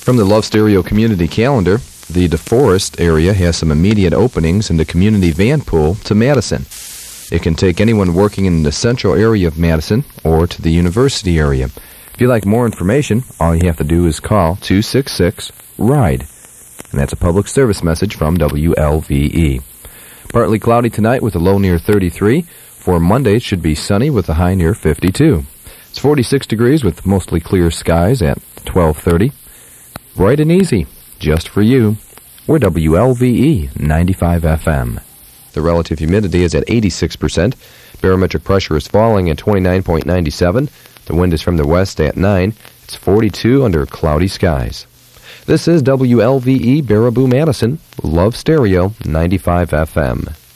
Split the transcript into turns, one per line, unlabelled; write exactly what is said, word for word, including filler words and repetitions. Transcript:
From the Love Stereo Community Calendar, the DeForest area has some immediate openings in the community van pool to Madison. It can take anyone working in the central area of Madison or to the university area. If you'd like more information, all you have to do is call two six six, RIDE. And that's a public service message from W L V E. Partly cloudy tonight with a low near thirty-three. For Monday, it should be sunny with a high near fifty-two. It's forty-six degrees with mostly clear skies at twelve thirty. Bright and easy, just for you. We're W L V E ninety-five F M. The relative humidity is at eighty-six percent. Barometric pressure is falling at twenty-nine point nine seven. The wind is from the west at nine. It's forty-two under cloudy skies. This is W L V E Baraboo Madison, Love Stereo ninety-five F M.